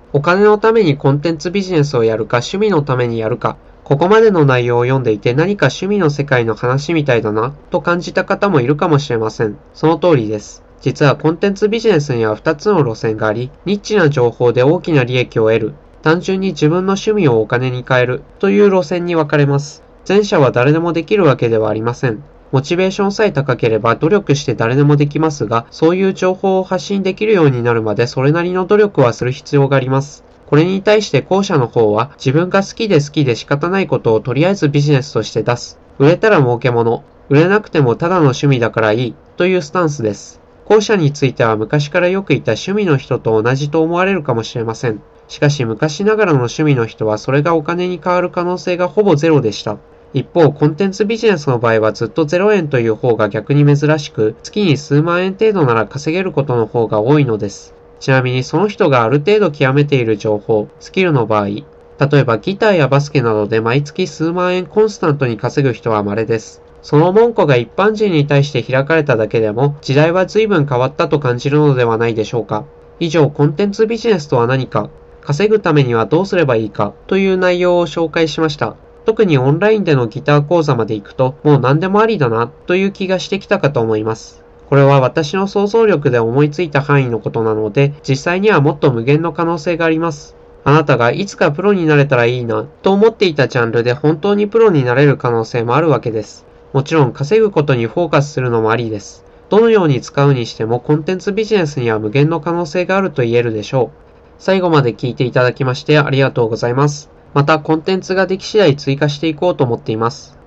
お金のためにコンテンツビジネスをやるか趣味のためにやるか、ここまでの内容を読んでいて何か趣味の世界の話みたいだなと感じた方もいるかもしれません。その通りです。実はコンテンツビジネスには2つの路線があり、ニッチな情報で大きな利益を得る、単純に自分の趣味をお金に変えるという路線に分かれます。前者は誰でもできるわけではありません。モチベーションさえ高ければ努力して誰でもできますが、そういう情報を発信できるようになるまでそれなりの努力はする必要があります。これに対して後者の方は自分が好きで仕方ないことをとりあえずビジネスとして出す。売れたら儲けもの、売れなくてもただの趣味だからいいというスタンスです。後者については昔からよくいた趣味の人と同じと思われるかもしれません。しかし昔ながらの趣味の人はそれがお金に変わる可能性がほぼゼロでした。一方、コンテンツビジネスの場合はずっと0円という方が逆に珍しく、月に数万円程度なら稼げることの方が多いのです。ちなみにその人がある程度極めている情報、スキルの場合、例えばギターやバスケなどで毎月数万円コンスタントに稼ぐ人は稀です。その門戸が一般人に対して開かれただけでも、時代は随分変わったと感じるのではないでしょうか。以上、コンテンツビジネスとは何か、稼ぐためにはどうすればいいかという内容を紹介しました。特にオンラインでのギター講座まで行くと、もう何でもありだなという気がしてきたかと思います。これは私の想像力で思いついた範囲のことなので、実際にはもっと無限の可能性があります。あなたがいつかプロになれたらいいなと思っていたジャンルで本当にプロになれる可能性もあるわけです。もちろん稼ぐことにフォーカスするのもありです。どのように使うにしてもコンテンツビジネスには無限の可能性があると言えるでしょう。最後まで聞いていただきましてありがとうございます。またコンテンツができ次第追加していこうと思っています。